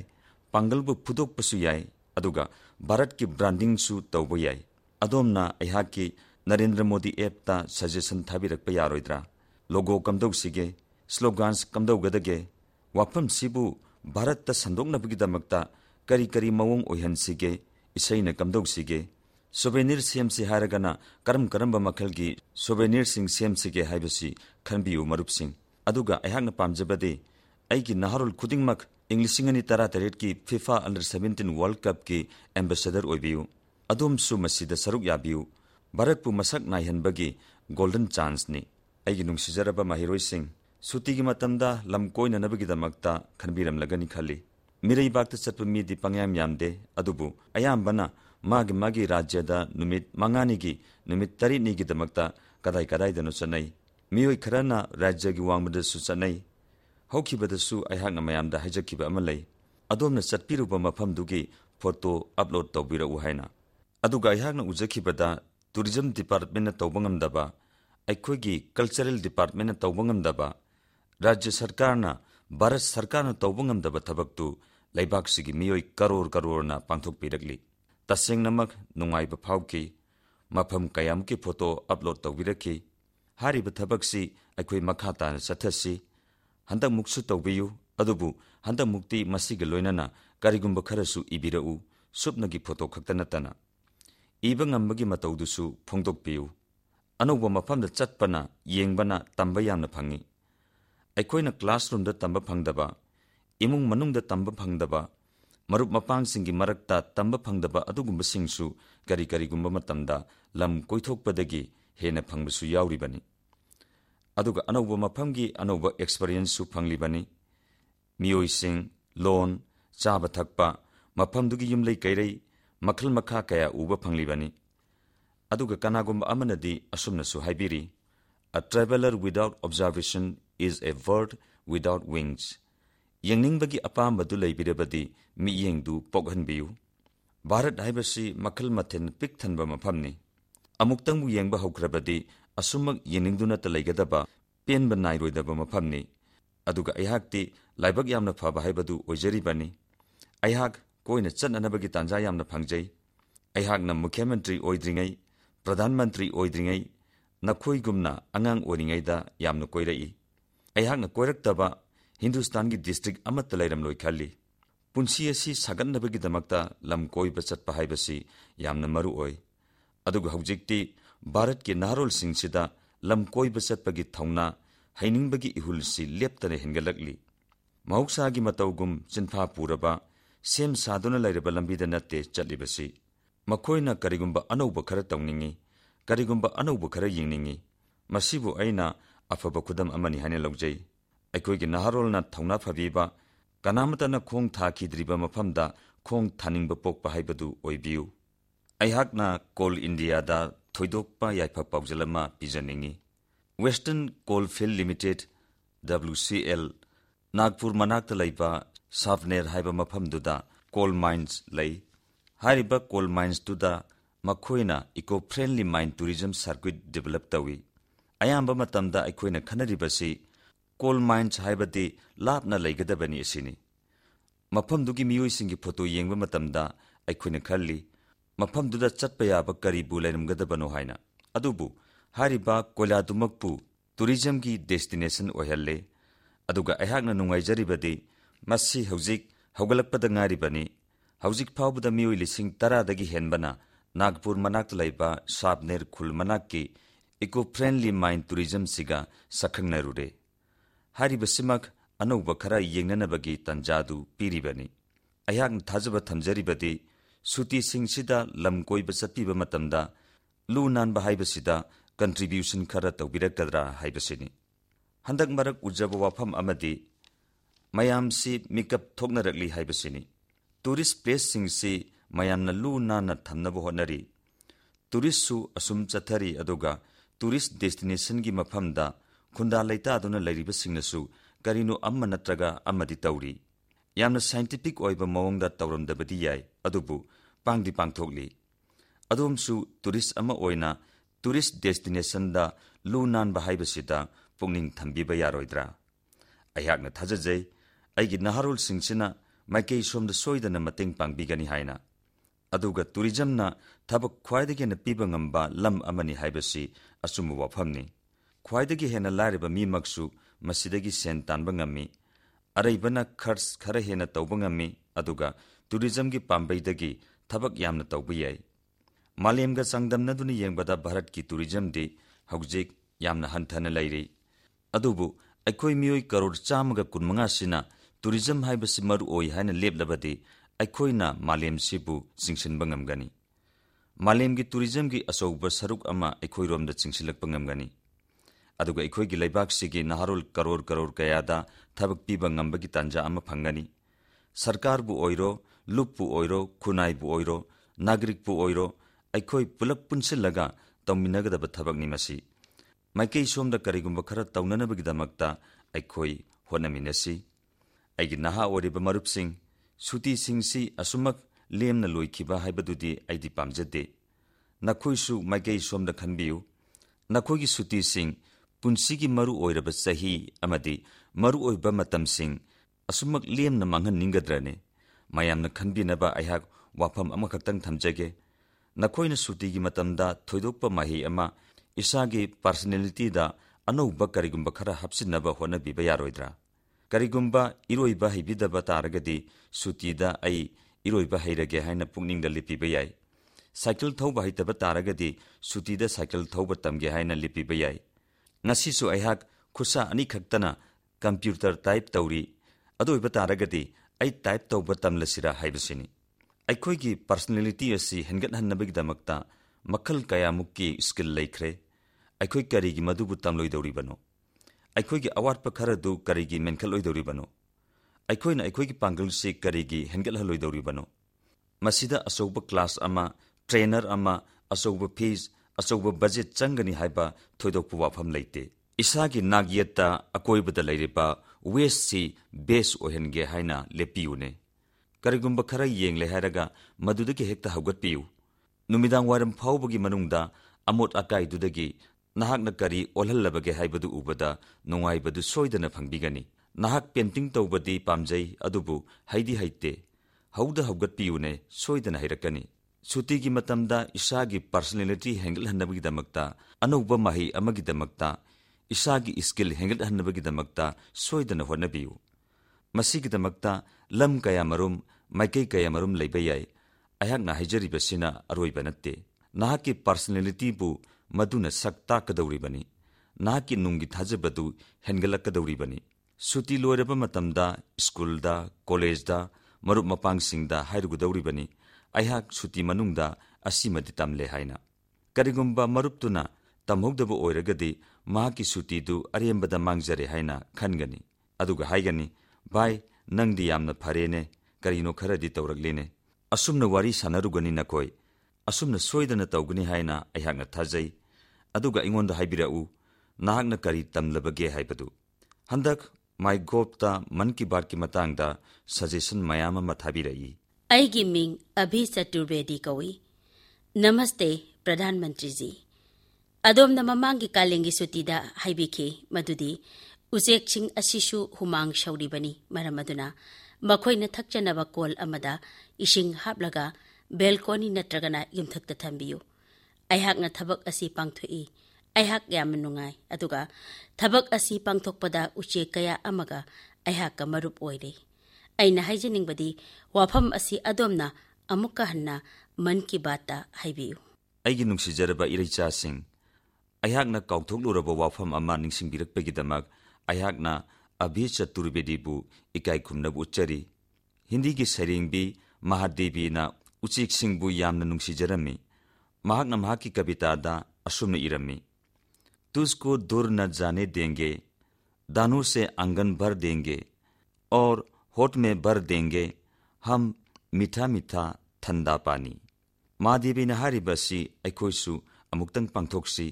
ꯄꯥꯡꯒꯜꯕꯨ ꯐꯨꯗꯣꯛꯄꯁꯨ ꯌꯥꯏ ꯑꯗꯨꯒ ꯚꯥꯔꯠꯀꯤ ꯕ꯭ꯔꯥꯟꯗꯤꯡꯁꯨ ꯇꯧꯕ ꯌꯥꯏ꯫ ꯑꯗꯣꯝꯅ ꯑꯩꯍꯥꯛꯀꯤ ꯅꯔꯦꯟꯗ꯭ꯔ ꯃꯣꯗꯤ ꯑꯦꯞꯇ ꯁꯖꯦꯁꯟ ꯊꯥꯕꯤꯔꯛꯄ ꯌꯥꯔꯣꯏꯗ꯭ꯔꯥ? ꯂꯣꯒꯣ ꯀꯝꯗꯧꯁꯤꯒꯦ? ꯁ꯭ꯂꯣꯒꯥꯟꯁ ꯀꯝꯗꯧꯒꯗꯒꯦ? ꯋꯥꯐꯝꯁꯤꯕꯨ ꯚꯥꯔꯠꯇ ꯁꯟꯗꯣꯛꯅꯕꯒꯤꯗꯃꯛꯇ ꯀꯔꯤ ꯀꯔꯤ ꯃꯑꯣꯡ ꯑꯣꯏꯍꯟꯁꯤꯒꯦ? ꯏꯁꯩꯅ ꯀꯝꯗꯧꯁꯤꯒꯦ? ꯁꯣꯚꯦꯅꯤꯔ ꯁꯦꯝꯁꯤ ꯍꯥꯏꯔꯒꯅ ꯀꯔꯝ ꯀꯔꯝꯕ ꯃꯈꯜꯒꯤ ꯁꯣꯚꯦꯅꯤꯔꯁꯤꯡ ꯁꯦꯝꯁꯤꯒꯦ ꯍꯥꯏꯕꯁꯤ ꯈꯟꯕꯤꯌꯨ ꯃꯔꯨꯞꯁꯤꯡ꯫ ꯑꯗꯨꯒ ꯑꯩꯍꯥꯛꯅ ꯄꯥꯝꯖꯕꯗꯤ ꯑꯩꯒꯤ ꯅꯍꯥꯔꯣꯜ ꯈꯨꯗꯤꯡꯃꯛ ꯏꯪ ꯂꯤꯁꯤꯡ ꯑꯅꯤ ꯇꯔꯥꯇꯔꯦꯠꯀꯤ ꯐꯤꯐꯥ ꯑꯟꯗꯔ ꯁꯚꯦꯟꯇꯤꯟ ꯋꯥꯔꯜꯗ ꯀꯞꯀꯤ ꯑꯦꯝꯕꯦꯁꯦꯗꯔ ꯑꯣꯏꯕꯤꯌꯨ꯫ ꯑꯗꯣꯝꯁꯨ ꯃꯁꯤꯗ ꯁꯔꯨꯛ ꯌꯥꯕꯤꯌꯨ꯫ ꯚꯥꯔꯠꯄꯨ ꯃꯁꯛ ꯅꯥꯏꯍꯟꯕꯒꯤ ꯒꯣꯜꯗꯟ ꯆꯥꯟꯁꯅꯤ꯫ ꯑꯩꯒꯤ ꯅꯨꯡꯁꯤꯖꯔꯕ ꯃꯍꯩꯔꯣꯏꯁꯤꯡ, ꯁꯨꯇꯤꯒꯤ ꯃꯇꯝꯗ ꯂꯝ ꯀꯣꯏꯅꯅꯕꯒꯤꯗꯃꯛꯇ ꯈꯟꯕꯤꯔꯝꯂꯒꯅꯤ ꯈꯜꯂꯤ꯫ ꯃꯤꯔꯩꯕꯥꯛꯇ ꯆꯠꯄ ꯃꯤꯗꯤ ꯄꯪꯌꯥꯝ ꯌꯥꯝꯗꯦ, ꯑꯗꯨꯕꯨ ꯑꯌꯥꯝꯕꯅ ꯃꯥꯒꯤ ꯃꯥꯒꯤ ꯔꯥꯖ꯭ꯌꯗ ꯅꯨꯃꯤꯠ ꯃꯉꯥꯅꯤꯒꯤ ꯅꯨꯃꯤꯠ ꯇꯔꯦꯠꯅꯤꯒꯤꯗꯃꯛꯇ ꯀꯗꯥꯏ ꯀꯗꯥꯏꯗꯅꯣ ꯆꯠꯅꯩ꯫ ꯃꯤꯑꯣꯏ ꯈꯔꯅ ꯔꯥꯖ꯭ꯌꯒꯤ ꯋꯥꯡꯃꯗꯁꯨ ꯆꯠꯅꯩ꯫ ꯍꯧꯈꯤꯕꯗꯁꯨ ꯑꯩꯍꯥꯛꯅ ꯃꯌꯥꯝꯗ ꯍꯥꯏꯖꯈꯤꯕ ꯑꯃ ꯂꯩ, ꯑꯗꯣꯝꯅ ꯆꯠꯄꯤꯔꯨꯕ ꯃꯐꯝꯗꯨꯒꯤ ꯐꯣꯇꯣ ꯑꯞꯂꯣꯗ ꯇꯧꯕꯤꯔꯛꯎ ꯍꯥꯏꯅ꯫ ꯑꯗꯨꯒ ꯑꯩꯍꯥꯛꯅ ꯎꯖꯈꯤꯕꯗ ꯇꯨꯔꯤꯖꯝ ꯗꯤꯄꯥꯔꯠꯃꯦꯟꯠꯅ ꯇꯧꯕ ꯉꯝꯗꯕ, ꯑꯩꯈꯣꯏꯒꯤ ꯀꯜꯆꯔꯦꯜ ꯗꯤꯄꯥꯔꯠꯃꯦꯟꯠꯅ ꯇꯧꯕ ꯉꯝꯗꯕ, ꯔꯥꯖ꯭ꯌ ꯁꯔꯀꯥꯔꯅ, ꯚꯥꯔꯠ ꯁꯔꯀꯥꯔꯅ ꯇꯧꯕ ꯉꯝꯗꯕ ꯊꯕꯛꯇꯨ ꯂꯩꯕꯥꯛꯁꯤꯒꯤ ꯃꯤꯑꯣꯏ ꯀꯔꯣꯔ ꯀꯔꯣꯔꯅ ꯄꯥꯡꯊꯣꯛꯄꯤꯔꯛꯂꯤ꯫ ꯇꯁꯦꯡꯅꯃꯛ ꯅꯨꯡꯉꯥꯏꯕ ꯐꯥꯎꯈꯤ꯫ ꯃꯐꯝ ꯀꯌꯥꯃꯨꯛꯀꯤ ꯐꯣꯇꯣ ꯑꯞꯂꯣꯗ ꯇꯧꯕꯤꯔꯛꯈꯤ꯫ ꯍꯥꯏꯔꯤꯕ ꯊꯕꯛꯁꯤ ꯑꯩꯈꯣꯏ ꯃꯈꯥ ꯇꯥꯅ ꯆꯠꯊꯁꯤ꯫ ꯍꯟꯗꯛꯃꯨꯛꯁꯨ ꯇꯧꯕꯤꯌꯨ, ꯑꯗꯨꯕꯨ ꯍꯟꯗꯛꯃꯨꯛꯇꯤ ꯃꯁꯤꯒ ꯂꯣꯏꯅꯅ ꯀꯔꯤꯒꯨꯝꯕ ꯈꯔꯁꯨ ꯏꯕꯤꯔꯛꯎ, ꯁꯨꯞꯅꯒꯤ ꯐꯣꯇꯣ ꯈꯛꯇ ꯅꯠꯇꯅ꯫ ꯏꯕ ꯉꯝꯕꯒꯤ ꯃꯇꯧꯗꯨꯁꯨ ꯐꯣꯡꯗꯣꯛꯄꯤꯌꯨ꯫ ꯑꯅꯧꯕ ꯃꯐꯝꯗ ꯆꯠꯄꯅ, ꯌꯦꯡꯕꯅ ꯇꯝꯕ ꯌꯥꯝꯅ ꯐꯪꯏ꯫ ꯑꯩꯈꯣꯏꯅ ꯀ꯭ꯂꯥꯁꯔꯨꯝꯗ ꯇꯝꯕ ꯐꯪꯗꯕ, ꯏꯃꯨꯡ ꯃꯅꯨꯡꯗ ꯇꯝꯕ ꯐꯪꯗꯕ, ꯃꯔꯨꯞ ꯃꯄꯥꯡꯁꯤꯡꯒꯤ ꯃꯔꯛꯇ ꯇꯝꯕ ꯐꯪꯗꯕ ꯑꯗꯨꯒꯨꯝꯕꯁꯤꯡꯁꯨ ꯀꯔꯤ ꯀꯔꯤꯒꯨꯝꯕ ꯃꯇꯝꯗ ꯂꯝ ꯀꯣꯏꯊꯣꯛꯄꯗꯒꯤ ꯍꯦꯟꯅ ꯐꯪꯕꯁꯨ ꯌꯥꯎꯔꯤꯕꯅꯤ꯫ ꯑꯗꯨꯒ ꯑꯅꯧꯕ ꯃꯐꯝꯒꯤ ꯑꯅꯧꯕ ꯑꯦꯛꯁꯄꯔꯤꯌꯦꯟꯁꯁꯨ ꯐꯪꯂꯤꯕꯅꯤ꯫ ꯃꯤꯑꯣꯏꯁꯤꯡ, ꯂꯣꯟ, ꯆꯥꯕ ꯊꯛꯄ, ꯃꯐꯝꯗꯨꯒꯤ ꯌꯨꯝꯂꯩ ꯀꯩꯔꯩ, ꯃꯈꯜ ꯃꯈꯥ ꯀꯌꯥ ꯎꯕ ꯐꯪꯂꯤꯕꯅꯤ꯫ ꯑꯗꯨꯒ ꯀꯅꯥꯒꯨꯝꯕ ꯑꯃꯅꯗꯤ ꯑꯁꯨꯝꯅꯁꯨ ꯍꯥꯏꯕꯤꯔꯤ, "a traveller without observation is a bird without wings". ꯌꯦꯡꯅꯤꯡꯕꯒꯤ ꯑꯄꯥꯝꯕꯗꯨ ꯂꯩꯕꯤꯔꯕꯗꯤ ꯃꯤꯠꯌꯦꯡꯗꯨ ꯄꯣꯛꯍꯟꯕꯤꯌꯨ꯫ ꯚꯥꯔꯠ ꯍꯥꯏꯕꯁꯤ ꯃꯈꯜ ꯃꯊꯦꯜ ꯄꯤꯛ ꯊꯟꯕ ꯃꯐꯝꯅꯤ꯫ ꯑꯃꯨꯛꯇꯪꯕꯨ ꯌꯦꯡꯕ ꯍꯧꯈ꯭ꯔꯕꯗꯤ ꯑꯁꯨꯝꯃꯛ ꯌꯦꯡꯅꯤꯡꯗꯨꯅꯇ ꯂꯩꯒꯗꯕ, ꯄꯦꯟꯕ ꯅꯥꯏꯔꯣꯏꯗꯕ ꯃꯐꯝꯅꯤ꯫ ꯑꯗꯨꯒ ꯑꯩꯍꯥꯛꯇꯤ ꯂꯥꯏꯕꯛ ꯌꯥꯝꯅ ꯐꯕ ꯍꯥꯏꯕꯗꯨ ꯑꯣꯏꯖꯔꯤꯕꯅꯤ꯫ ꯑꯩꯍꯥꯛ ꯀꯣꯏꯅ ꯆꯠꯅꯅꯕꯒꯤ ꯇꯥꯟꯖꯥ ꯌꯥꯝꯅ ꯐꯪꯖꯩ꯫ ꯑꯩꯍꯥꯛꯅ ꯃꯨꯈ꯭ꯌ ꯃꯟꯇ꯭ꯔꯤ ꯑꯣꯏꯗ꯭ꯔꯤꯉꯩ, ꯄ꯭ꯔꯙꯥꯟ ꯃꯟꯇ꯭ꯔꯤ ꯑꯣꯏꯗ꯭ꯔꯤꯉꯩ, ꯅꯈꯣꯏꯒꯨꯝꯅ ꯑꯉꯥꯡ ꯑꯣꯏꯔꯤꯉꯩꯗ ꯌꯥꯝꯅ ꯀꯣꯏꯔꯛꯏ꯫ ꯑꯩꯍꯥꯛꯅ ꯀꯣꯏꯔꯛꯇꯕ ꯍꯤꯟꯗꯨꯁꯇꯥꯟꯒꯤ ꯗꯤꯁꯇ꯭ꯔꯤꯛ ꯑꯃꯠꯇ ꯂꯩꯔꯝꯂꯣꯏ ꯈꯜꯂꯤ꯫ ꯄꯨꯟꯁꯤ ꯑꯁꯤ ꯁꯥꯒꯠꯅꯕꯒꯤꯗꯃꯛꯇ ꯂꯝ ꯀꯣꯏꯕ ꯆꯠꯄ ꯍꯥꯏꯕꯁꯤ ꯌꯥꯝꯅ ꯃꯔꯨ ꯑꯣꯏ꯫ ꯑꯗꯨꯒ ꯍꯧꯖꯤꯛꯇꯤ ꯚꯥꯔꯠꯀꯤ ꯅꯍꯥꯔꯣꯜꯁꯤꯡꯁꯤꯗ ꯂꯝ ꯀꯣꯏꯕ ꯆꯠꯄꯒꯤ ꯊꯧꯅꯥ, ꯍꯩꯅꯤꯡꯕꯒꯤ ꯏꯍꯨꯜꯁꯤ ꯂꯦꯞꯇꯅ ꯍꯦꯟꯒꯠꯂꯛꯂꯤ꯫ ꯃꯍꯧꯁꯥꯒꯤ ꯃꯇꯧꯒꯨꯝ ꯆꯤꯟꯐꯥ ꯄꯨꯔꯕ, ꯁꯦꯝ ꯁꯥꯗꯨꯅ ꯂꯩꯔꯕ ꯂꯝꯕꯤꯗ ꯅꯠꯇꯦ ꯆꯠꯂꯤꯕꯁꯤ꯫ ꯃꯈꯣꯏꯅ ꯀꯔꯤꯒꯨꯝꯕ ꯑꯅꯧꯕ ꯈꯔ ꯇꯧꯅꯤꯡꯏ, ꯀꯔꯤꯒꯨꯝꯕ ꯑꯅꯧꯕ ꯈꯔ ꯌꯦꯡꯅꯤꯡꯏ꯫ ꯃꯁꯤꯕꯨ ꯑꯩꯅ ꯑꯐꯕ ꯈꯨꯗꯝ ꯑꯃꯅꯤ ꯍꯥꯏꯅ ꯂꯧꯖꯩ꯫ ꯑꯩꯈꯣꯏꯒꯤ ꯅꯍꯥꯔꯣꯜꯅ ꯊꯧꯅꯥ ꯐꯕꯤꯕ, ꯀꯅꯥꯃꯠꯇꯅ ꯈꯣꯡ ꯊꯥꯈꯤꯗ꯭ꯔꯤꯕ ꯃꯐꯝꯗ ꯈꯣꯡ ꯊꯥꯅꯤꯡꯕ ꯄꯣꯛꯄ ꯍꯥꯏꯕꯗꯨ ꯑꯣꯏꯕꯤꯌꯨ꯫ ꯑꯩꯍꯥꯛꯅ ꯀꯣꯜ ꯏꯟꯗꯤꯌꯥꯗ ꯊꯣꯏꯗꯣꯛꯄ ꯌꯥꯏꯐ ꯄꯥꯎꯖꯦꯜ ꯑꯃ ꯄꯤꯖꯅꯤꯡꯏ꯫ Western coal field limited (W C L) Nagpur ꯃꯅꯥꯛꯇ ꯂꯩꯕ ꯁꯥꯚꯅꯦꯔ ꯍꯥꯏꯕ ꯃꯐꯝꯗꯨꯗ ꯀꯣꯜ ꯃꯥꯏꯟꯁ ꯂꯩ꯫ ꯍꯥꯏꯔꯤꯕ ꯀꯣꯜ ꯃꯥꯏꯟꯁꯇꯨꯗ ꯃꯈꯣꯏꯅ eco friendly mine tourism circuit develop ꯇꯧꯏ꯫ ꯑꯌꯥꯝꯕ ꯃꯇꯝꯗ ꯑꯩꯈꯣꯏꯅ ꯈꯟꯅꯔꯤꯕꯁꯤ ꯀꯣꯜ ꯃꯥꯏꯟꯁ ꯍꯥꯏꯕꯗꯤ ꯂꯥꯞꯅ ꯂꯩꯒꯗꯕꯅꯤ ꯑꯁꯤꯅꯤ꯫ ꯃꯐꯝꯗꯨꯒꯤ ꯃꯤꯑꯣꯏꯁꯤꯡꯒꯤ ꯐꯣꯇꯣ ꯌꯦꯡꯕ ꯃꯇꯝꯗ ꯑꯩꯈꯣꯏꯅ ꯈꯜꯂꯤ, ꯃꯐꯝꯗꯨꯗ ꯆꯠꯄ ꯌꯥꯕ ꯀꯔꯤꯕꯨ ꯂꯩꯔꯝꯒꯗꯕꯅꯣ ꯍꯥꯏꯅ꯫ ꯑꯗꯨꯕꯨ ꯍꯥꯏꯔꯤꯕ ꯀꯣꯏꯂꯥꯗꯨꯃꯛꯄꯨ ꯇꯨꯔꯤꯖꯝꯒꯤ ꯗꯦꯁꯇꯤꯅꯦꯁꯟ ꯑꯣꯏꯍꯜꯂꯦ꯫ ꯑꯗꯨꯒ ꯑꯩꯍꯥꯛꯅ ꯅꯨꯡꯉꯥꯏꯖꯔꯤꯕꯗꯤ ꯃꯁꯤ ꯍꯧꯖꯤꯛ ꯍꯧꯒꯠꯂꯛꯄꯗ ꯉꯥꯏꯔꯤꯕꯅꯤ꯫ ꯍꯧꯖꯤꯛ ꯐꯥꯎꯕꯗ ꯃꯤꯑꯣꯏ ꯂꯤꯁꯤꯡ ꯇꯔꯥꯗꯒꯤ ꯍꯦꯟꯕꯅ ꯅꯥꯒꯄꯨꯔ ꯃꯅꯥꯛꯇ ꯂꯩꯕ ꯁꯥꯚꯅꯦꯔ ꯈꯨꯜ ꯃꯅꯥꯛꯀꯤ ꯏꯀꯣ ꯐ꯭ꯔꯦꯟꯗꯂꯤ ꯃꯥꯏꯟ ꯇꯨꯔꯤꯖꯝꯁꯤꯒ ꯁꯛꯈꯪꯅꯔꯨꯔꯦ꯫ ꯍꯥꯏꯔꯤꯕꯁꯤꯃꯛ ꯑꯅꯧꯕ ꯈꯔ ꯌꯦꯡꯅꯅꯕꯒꯤ ꯇꯥꯟꯖꯥꯗꯨ ꯄꯤꯔꯤꯕꯅꯤ꯫ ꯑꯩꯍꯥꯛꯅ ꯊꯥꯖꯕ ꯊꯝꯖꯔꯤꯕꯗꯤ ꯁꯨꯇꯤꯁꯤꯡꯁꯤꯗ ꯂꯝ ꯀꯣꯏꯕ ꯆꯠꯄꯤꯕ ꯃꯇꯝꯗ ꯂꯨ ꯅꯥꯟꯕ ꯍꯥꯏꯕꯁꯤꯗ ꯀꯟꯇ꯭ꯔꯤꯕ꯭ꯌꯨꯁꯟ ꯈꯔ ꯇꯧꯕꯤꯔꯛꯀꯗ꯭ꯔꯥ ꯍꯥꯏꯕꯁꯤꯅꯤ꯫ ꯍꯟꯗꯛ ꯃꯔꯛ ꯎꯖꯕ ꯋꯥꯐꯝ ꯑꯃꯗꯤ ꯃꯌꯥꯝꯁꯤ ꯃꯤꯀꯞ ꯊꯣꯛꯅꯔꯛꯂꯤ ꯍꯥꯏꯕꯁꯤꯅꯤ꯫ ꯇꯨꯔꯤꯁ ꯄ꯭ꯂꯦꯁꯁꯤꯡꯁꯤ ꯃꯌꯥꯝꯅ ꯂꯨ ꯅꯥꯟꯅ ꯊꯝꯅꯕ ꯍꯣꯠꯅꯔꯤ꯫ ꯇꯨꯔꯤꯁꯁꯨ ꯑꯁꯨꯝ ꯆꯠꯊꯔꯤ, ꯑꯗꯨꯒ ꯇꯨꯔꯤꯁ ꯗꯦꯁꯇꯤꯅꯦꯁꯟꯒꯤ ꯃꯐꯝꯗ ꯈꯨꯟꯗꯥ ꯂꯩꯇꯥꯗꯨꯅ ꯂꯩꯔꯤꯕꯁꯤꯡꯅꯁꯨ ꯀꯔꯤꯅꯣ ꯑꯃ ꯅꯠꯇ꯭ꯔꯒ ꯑꯃꯗꯤ ꯇꯧꯔꯤ꯫ ꯌꯥꯝꯅ ꯁꯥꯏꯟꯇꯤꯐꯤꯛ ꯑꯣꯏꯕ ꯃꯑꯣꯡꯗ ꯇꯧꯔꯝꯗꯕꯗꯤ ꯌꯥꯏ, ꯑꯗꯨꯕꯨ ꯄꯥꯡꯗꯤ ꯄꯥꯡꯊꯣꯛꯂꯤ꯫ ꯑꯗꯣꯝꯁꯨ ꯇꯨꯔꯤꯁ ꯑꯃ ꯑꯣꯏꯅ ꯇꯨꯔꯤꯁ ꯗꯦꯁꯇꯤꯅꯦꯁꯟꯗ ꯂꯨ ꯅꯥꯟꯕ ꯍꯥꯏꯕꯁꯤꯗ ꯄꯨꯛꯅꯤꯡ ꯊꯝꯕꯤꯕ ꯌꯥꯔꯣꯏꯗ꯭ꯔꯥ? ꯑꯩꯍꯥꯛꯅ ꯊꯥꯖꯖꯩ ꯑꯩꯒꯤ ꯅꯍꯥꯔꯣꯜꯁꯤꯡꯁꯤꯅ maikei somda soidana mateng pangbigani haina aduga tourismna thabak khwaidagi na piba ngamba lam amani haibasi asumu wafamni khwaidagi hena lariba mi maksu masidagi sen tanba ngami araibana khars khara hena tawba ngami aduga tourism gi pambaidagi thabak yamna tawba yai malemga sangdamnaduni yengbada bharat ki tourism di haujik yamna hanthana lairi adubu aikoi mioi karor chamaga kunmanga sina tourism haibasi maru oi haina leblabadi aikoina malem sibu singsinba ngamgani malem gi tourism gi asauba saruk ama aikoi romda chingsilakpa ngamgani aduga aikoi gi laibak sigi naharul karor karor kayada thabak piba ngambagi tanja ama phangani sarkar bu oiro lup bu oiro khunai bu oiro nagrik bu oiro aikoi pulap punsilaga tawminagadaba thabak ni masi maikei somda karigumba khara tawnanabagi damakta aikoi honaminasi aigi naha oriba marupsing suti singsi asumak lemna loikhiba haibadudi aidi pamjade nakhoisu maikei somda khanbiu nakhoigi suti sing punsigi maru oiraba sahi amadi maru oiba matam sing asumak lemna manghan ningadrane mayamna khanbinaba aihak wafam amakhaktang thamjage nakhoina sutigi matamda thoidokpa mahi ama isagi personality da anouba karigumba khara hapsinaba honabiba yaroidra karigumba iroiba haibidaba taragadi sutida ai iroiba hairage haina pukningda lipiba yai cycle thauba haitaba taragadi sutida cycle thauba tamge haina lipiba yai ngasi su aihak khusa ani khaktana computer type tauri adoiba taragadi ai type tauba tamlasira haibasini aikhoigi personality asi hengat hannabagi damakta makhal kaya mukki skill laikre aikhoi karigi madubu tamloi dauribano aikhoigi awatpa kharadu karigi menkhal oidoribano aikhoina aikhoigi pangal se karigi hengal haloi doribano masida asauba class ama trainer ama asauba fees asauba budget changani haiba thoidokpu wafam leite isagi nagyata akoibada leiriba waste si base ohenge haina lepiune karigumba khara yengle haraga madudagi hekta haugatpiu numidang waram phawbagi manungda amot akai dudagi nahakna kari olhallabage haibadu ubada nungaibadu soidana phangbigani nahak painting tawbadi pamjai adubu haidi haite hauda haugatpiune soidana hairakani sutigi matamda isagi personality hengel hannabagi damakta anouba mahi amagi damakta isagi skill hengel hannabagi damakta soidana honabiu masigi damakta lam kaya marum maikei kaya marum leibayai ayakna haijaribasina aroiba natte nahaki personality bu maduna sakta kadauribani nahaki nungi thajabadu hengalakadauribani suti loiraba matamda school da college da marup mapang singda hairugudauribani aihak suti manungda asimadi tamle haina karigumba maruptuna tamhogdaba oiragadi mahaki suti du arembada mangjare haina khangani aduga haigani bai nangdi yamna pharene karino kharadi tawraglene asumna wari sanarugani nakoi asumna soidana tawgani haina aihakna thajai aduga ingonda haibirau nahakna kari tamlabage haibadu handak my gopta man ki baat ki matangda suggestion mayama mathabirai aigi ming abhi chaturvedi kawi namaste pradhan mantri ji adom namamangi kalengi sutida haibiki madudi ujeksing asishu humang shauribani maramaduna makoina thakchanaba kol amada ising haplaga balcony natragana yumthakta thambiyu aihakna thabak asi pangthoi aihak yam nungai aduga thabak asi pangthokpada uche kaya amaga aihak marup oire aina haijeningbadi wafam asi adomna amukka hanna man ki bata haibiyu aigi nungsijaraba iraicha sing aihakna kauthokluroba wafam ama ningsingbirakpagidamak aihakna abhi chaturvedibu ikai khumnabu uchari hindi gi saringbi mahadevi na uchik singbu yamna nungsijarami mahakna mahaki kavita da asumna irami तुझको दूर न जाने देंगे दानों से आंगन भर देंगे और होठ में भर देंगे हम मीठा मीठा ठंडा पानी माँ देवी ने हारिबसी अखोइसु अमुक्तंग पांगथोक्सी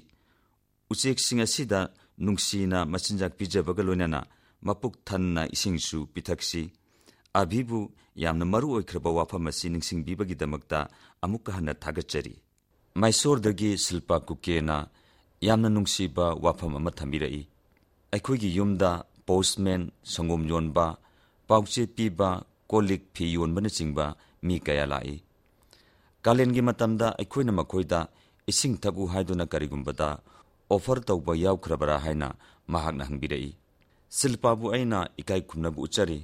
उचेक सिंग असिदा नुंगसीना मचिंजाक पिजबगा लोइनाना मपुक थन्ना इसिंगसु पिथक्सी अभिबु यामना मरु ओइख्रबा वाफम असि निंगसिंगबिबगिदमक्ता अमुक्का हन्ना थागचरी मैसोरदगी शिल्पा कुकेना यामना नुंगसीबा वाफम अमा थमिरई अखोइगी युमदा पोस्टमैन संगोम योनबा पाउचे पीबा kolik phi yonbana chingba mi kaya lai kalengi matamda aikhoina makhoida ising thagu haiduna karigumbada offer tawba yawkhrabara haina mahakna hangbirei silpabu aina ikai khumnabu uchari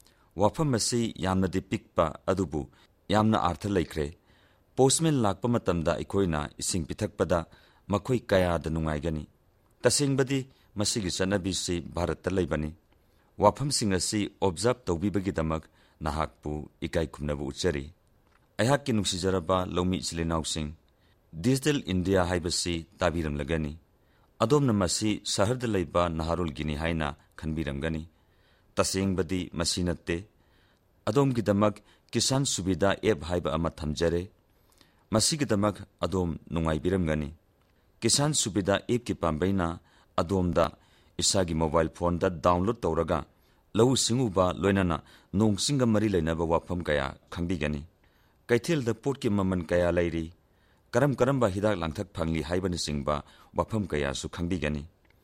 wafam asi yamna dipikpa adubu yamna artha laikre postman lakpa matamda aikhoina ising pithakpada makhoi kaya da nungaigani tasingbadi masigi chanabi si bharat ta laibani wafam sing asi observe tawbibagi damak nahakpu ikai khumnabu uchari ayhak ki nungsijaraba lomi chilinaw sing digital india haibasi tabiram lagani adomna masi saharda laiba naharul gini haina khanbiramgani tasingbadi masinatte adom gi damak kisan subida app haiba ama thamjare masigi damak adom nungai biramgani kisan subida app ki pambaina adomda isagi mobile phone da download tawraga lau singuba loinana nongsinga mari lainaba wafam kaya khangbigani kaithil da port ki maman kaya lairi karam karamba hidak langthak phangli haibani singba wafam kaya su khangbigani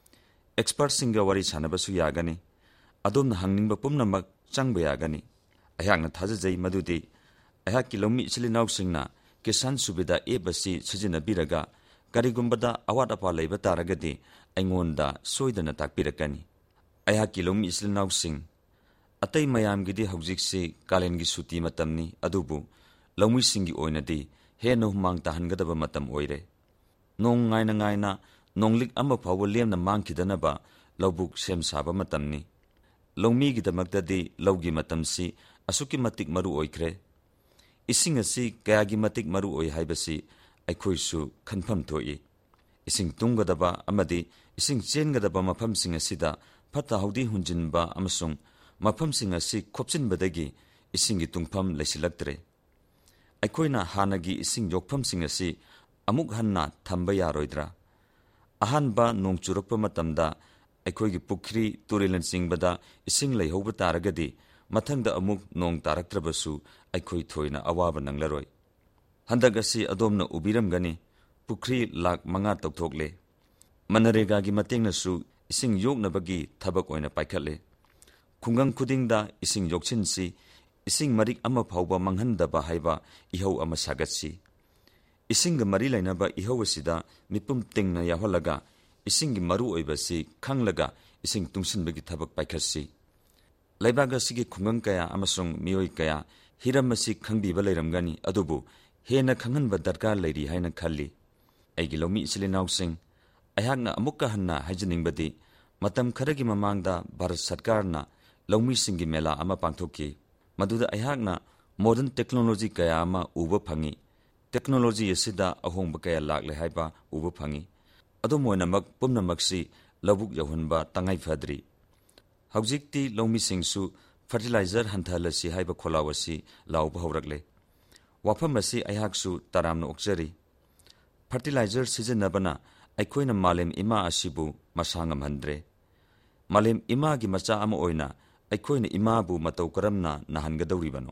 expert singa wari sanaba su yagani adom na hangningba pumnamak changba yagani ayakna thajajai madudi ayak kilomi chilinaw singna kisan subida ebasi sijina biraga karigumbada awat apa leiba taragadi aingonda soidana takpirakani ayak kilomi chilinaw sing atai mayam gidi haujik se kalengi suti matamni adubu lawmi singi oinadi heno mang tahangadaba matam oire nong ngaina ngaina nonglik amba phawo lemna mangkidanaba lawbuk sem saba matamni lawmi gi damaktadi lawgi matamsi asuki matik maru oikre ising asi kayagi matik maru oi haibasi aikhoisu khanpham thoi ising tunggadaba amadi ising chengadaba mafam sing asida phata haudi hunjinba amasung mafam sing asi khopchinbadagi ising gi tungpham leisilaktre aikhoina hanagi ising yokpham sing asi amuk hanna thamba yaroidra ahanba nongchurakpa matamda aikhoigi pukhri turilan singbada ising leihauba taragadi mathangda amuk nong taraktrabasu aikhoi thoina awaba nanglaroi handagasi adomna ubiramgani pukhri lak manga tokthokle manarega gi matengna su ising yoknabagi thabak oina paikhatle khungang khudingda ising yokchinsi ising marik ama phauba manghandaba haiba ihau ama sagatsi ising mari lainaba ihau asida mipum tingna yaholaga ising gi maru oibasi khanglaga ising tungsinbagi thabak paikhatsi laibaga sigi khungang kaya amasung mioi kaya hiramasi khangbiba leiramgani adubu hena khanghanba darkar leiri haina khalli aigi lomi islinaw sing ayakna amukka hanna haijiningbadi matam kharagi mamangda bharat sarkarna lomi singi mela ama pangthokki maduda ayakna modern technology kaya ama uba phangi technology asida ahongba kaya lakle haiba uba phangi adumoinamak pumnamaksi labuk yahunba tangai phadri haujikti lomi singsu fertilizer hanthalasi haiba kholawasi lawba hawrakle wafamasi ayaksu taramna okjari fertilizer sijanabana aikhoina malem ima asibu masangam handre malem ima gi macha ama oina aikhoina ima bu matau karamna nahangadawribano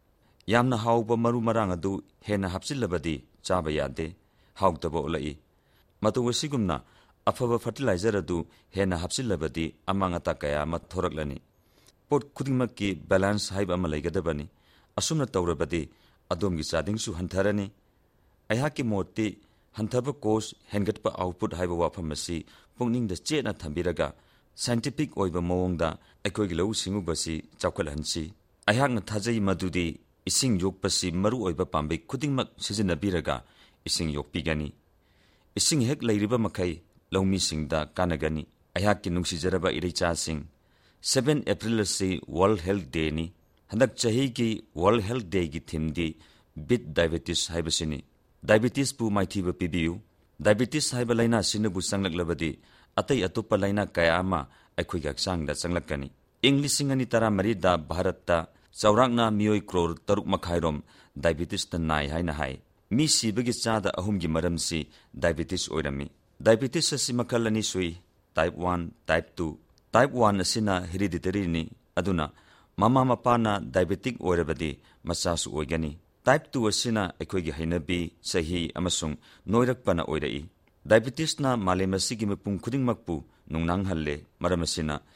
yamna hawba maru marang adu hena hapsilabadi chaba yade hawtaba olai matuwasigumna afaba fertilizer adu hena hapsilabadi amangata kaya ma thoraklani pot khudingmakki balance haiba ama leigadabani asumna tawrabadi adomgi chadingsu hantharani ayhaki motti hanthaba cost hengatpa output haiba wafamasi pungningda chena thambiraga scientific oiba mawongda aikhoigi lau singubasi chawkhalhansi ayhakna thajai madudi ising yokpasi maru oiba pambai khudingmak sijinabiraga ising yokpigani ising hek leiriba makai laumi singda kanagani ayhakki nungsijaraba ireicha sing seven April se World Health Day ni handak chahi ki World Health Day ki theme di beat diabetes haibasini diabetes pu maithiba pibiu diabetes haiba laina sinabu sanglak atai atupa laina kaya ama aikhoi gaksang da changlakani english singani tara mari da bharat ta chawrakna mioi crore taruk makhairom diabetes ta nai haina hai mi sibagi chada ahum gi maram si diabetes oirami diabetes asi makalani sui type one type two type one asina hereditary ni aduna mama mapana diabetic oirabadi machasu oigani type two asina aikhoi gi hainabi sahi amasung noirakpana oirai diabetes na malemasi gi mapung khuding makpu nungnang halle maramasina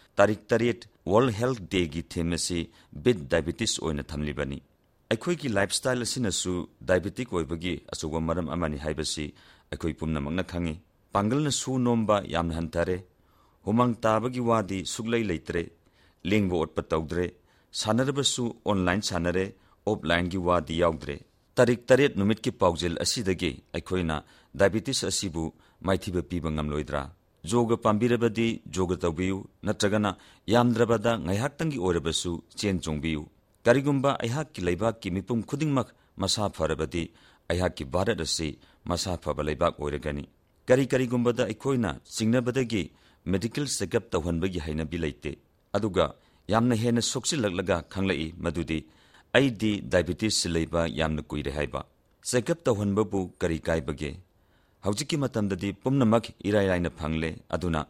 तारीख तरेट world health day की theme से beat diabetes ओइना थमलिबनी अखोई की lifestyle असिनसु diabetic ओइबगी अचुबा मरम अमानी हाइबसी अखोई पुमनमकना खंगी पांगलना सु नोम्बा यामना हंतरे हुमंग ताबगी वादी सुगलै लैतरे लेंगबो ओटपा तौद्रे सानरबसु ऑनलाइन सानरे ऑफलाइन की वादी याउद्रे तारीख तरेट नुमित की पाउजेल असिदगे अखोइना डायबिटीज असिबु माइथिबा पीबा ngamloidra जोग पांबिरबदी जोग तौबियु नत्रगना यामद्रबदा ngaihaktang gi oirabasu chen chongbiyu karigumba aihak ki leibak ki mipum khudingmak masa farabadi aihak ki bharat asi masa phaba leibak oiragani kari karigumba da ikoina singnabadagi medical checkup tawhanbagi hainabi leite aduga yamna hena soksilaglaga khanglai madudi aidi diabetes leiba yamna kuire haiba checkup tawhanbabu kari kaibage हौजिकी मतमददी पुमनमक इराइलाइना फंगले अदुना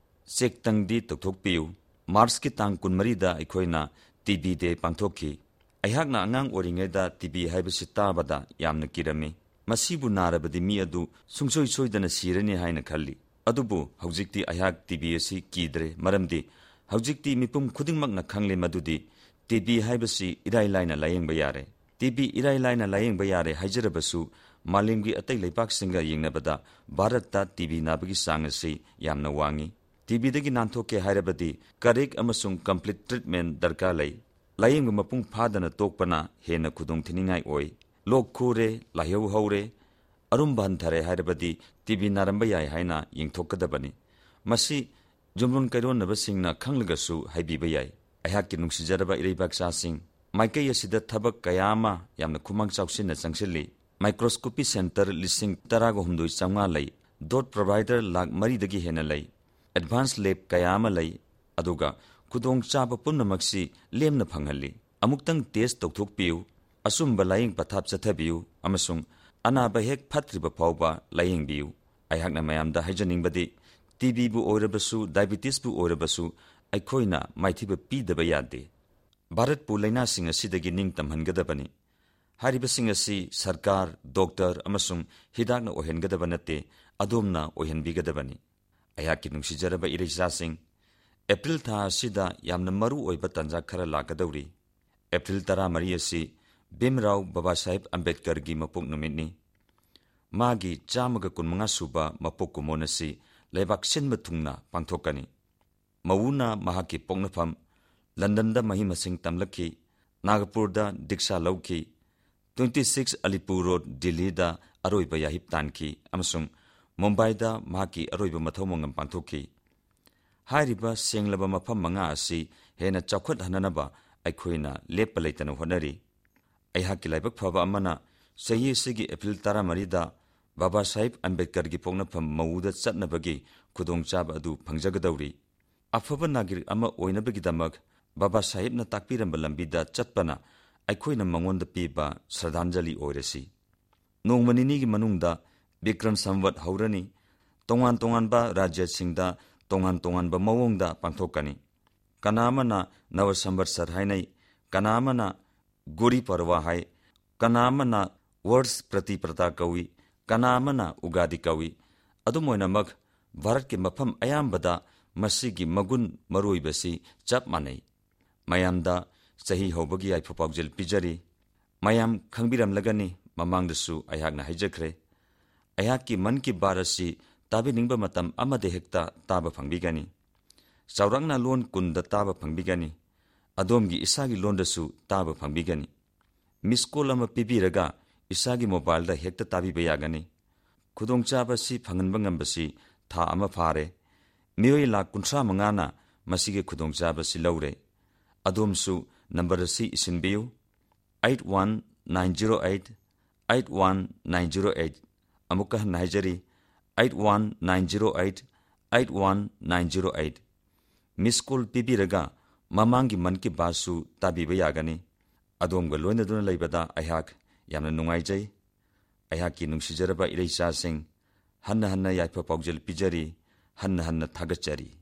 चेकतंगदी तौथोकपियु March की तांग कुनमरीदा अखोइना TB day पांथोकी अहिहाकना अंगांग ओरिङैदा TB हाइबसि ताबदा यामना किरमी मसीबु नारबदी मी अदु सुंगसोइ सोइदना सिरनी हाइना खल्ली अदुबु हौजिकती अहिहाक टीबी असि कीद्रे मरमदी हौजिकती मिपुम खुदिंगमकना खंगले मदुदी टीबी हाइबसि इराइलाइना लायेंगबा यारे टीबी इराइलाइना लायेंगबा यारे हाइजरबसु मालिमगी अतै लेपाकसिंगा येंगनबदा भारतता टीबी नाबगी सांग असि यामना वांगी टीबी दगी नानथोके हाइरबदी करेक्ट अमसुंग कंप्लीट ट्रीटमेंट दरकार लै लायेंग मपुंग फादना तोकपना हेना खुदोंग थिनिंगाई ओय लोक खुरे लायौ हौरे अरुम्बा हंथरे हाइरबदी टीबी नारंबा याय हाइना येंथोकदबनी मसी जुमरुन कैरोनबसिंगना खंगलगसु हाइबीबा याय अहाकि नुंसिजरबा इरैबाकसासिंग माइकै असिदा थबक कयामा यामना खुमांग चाउसिना चंगसिली माइक्रोस्कोपी सेंटर लिसिंग तरागो हुमदोई चंगा लै डॉट प्रोवाइडर लाख मरीदगी हेना लै एडवांस लैब कयामा लै अदुगा खुदोंग चाबा पुनमक्सी लेमना फंगहली अमुक्तंग टेस्ट तौथोकपियु असुंबा लायिंग पथाप चथबियु अमसुंग अनाबा हेक फत्रिबा फावबा लायिंगबियु अयहाकना मयामदा हाइजनिंगबदी टीबी बु ओइरबसु डायबिटीज बु ओइरबसु अखोइना माइथिबा पीदबा यादे भारत पु लैनासिंग असिदगी निंग तमहनगदबनी हारिबसिंग असि सरकार डॉक्टर अमसुंग हिदाकना ओहेनगदबा नते अदोमना ओहेनबिगदबनी अयाकी नुंसिजरबा इरैसासिंग एप्रिल था असिदा यामना मरु ओइबा तंजा खरा लागदौरी एप्रिल तरामरी असि भीमराव बाबा साहेब अंबेडकर की मपोक नुमितनी मागी चामगा कुनमंगा सुबा मपोक कुमोन असि लेबाक सिनबा थुंगना पांथोकनी मवुना महाकी पोकनफम लंदनदा महिमसिंग तमलखी नागपुरदा दीक्षा लौखी ट्वेंटी सिक्स अलीपुर रोड दिल्लीदा अरोइबा याहिब तानकी अमसुंग मुंबईदा महाकी अरोइबा मथौमंगम पांथोकी हारिबा सेंगलबा मफम मंगा असि हेना चौखट हननबा अखोइना लेपा लेतन होनरी अहाकी लाइबक फबा अमना सही सिगी एप्रिल तरामरीदा बाबा साहेब अंबेडकर की पोकनफम मऊदा चटनबगी खुदोंचाब अदु फंगजगदौरी अफबा नागरिक अमा ओइनबगिदमक बाबा साहेबना ताकपिरंबा लंबीदा चटपना अखोइना मंगोंदा पीबा श्रद्धांजलि ओइरसी नोंमनिनी की मनुंगदा विक्रम संवत हौरनी तोंगान तोंगानबा राज्यसिंगदा तोंगान तोंगानबा मवोंगदा पांथोकनी कनामना नव संवत्सर हाइनै कनामना गुड़ी पर्वा हाय कनामना वर्ष प्रतिप्रता कवि कनामना उगादि कवि अदुमोइनमक भारत के मफम अयामबदा मसीगी मगुन मरोइबसी चप मानै मयामदा सही हौबगी आइफो पाउजेल पिजरी मयाम खंगबिरमलगनी ममांगदसु अयागना हाइजखरे अयाकी मन की बारसी ताबिनिंगबा मतम अमदे हेक्ता ताबा फंगबिगनी चौरंगना लोन कुंदा ताबा फंगबिगनी अदोमगी इसागी लोंदसु ताबा फंगबिगनी मिसकोल अमा पिबिरगा इसागी मोबाइलदा हेक्ता ताबिबा यागनी खुदोंचाबसी फंगनबा ngambasi था अमा फारे मियोय लाख कुंथ्रा मंगाना मसीगे खुदोंचाबसी लौरे अदोमसु नंबर सी इसिनबियु eight one nine zero eight eight one nine zero eight अमुका नाइजरी eight one nine zero eight eight one nine zero eight miss call पिबिरगा ममांगी मन की बासु ताबिबा यागनी अदोमगा लोइनदुना लेबदा अहाक यामना नुंगाइजै अहाकी नुंसिजरबा इरैसासिंग हन्ना हन्ना याइफा पाउजेल पिजरी हन्ना हन्ना थागचरी।